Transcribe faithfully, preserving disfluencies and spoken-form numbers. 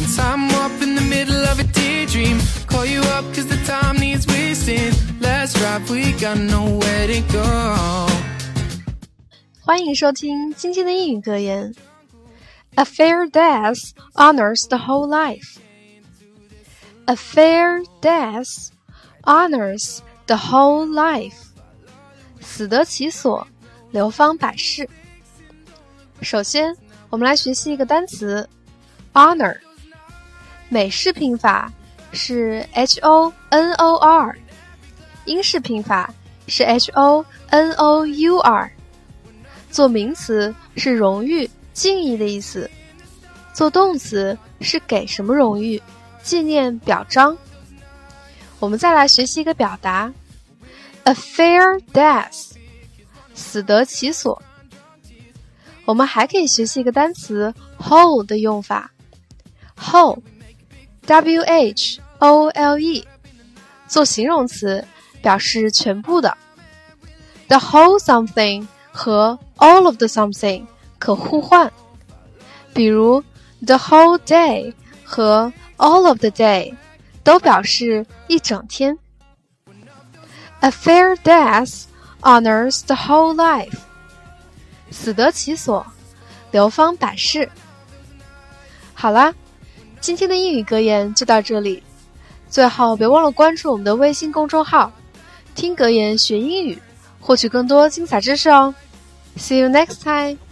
Time up in the middle of a daydream. Call you up cause the time needs wasting. Let's drive, we got nowhere to go. 欢迎收听今天的英语格言。A fair death honors the whole life. A fair death honors the whole life. 死得其所，流芳百世。首先，我们来学习一个单词 honor。美式拼法是 H O N O R， 英式拼法是 H O N O U R。 做名词是荣誉、敬意的意思，做动词是给什么荣誉、纪念、表彰。我们再来学习一个表达 A fair death， 死得其所。我们还可以学习一个单词 whole 的用法 whole W H O L E 做形容词表示全部的。 The whole something 和 all of the something 可互换，比如 the whole day 和 all of the day 都表示一整天。 A fair death honors the whole life， 死得其所，流芳百世。好啦，今天的英语格言就到这里，最后别忘了关注我们的微信公众号听格言学英语，获取更多精彩知识哦。See you next time!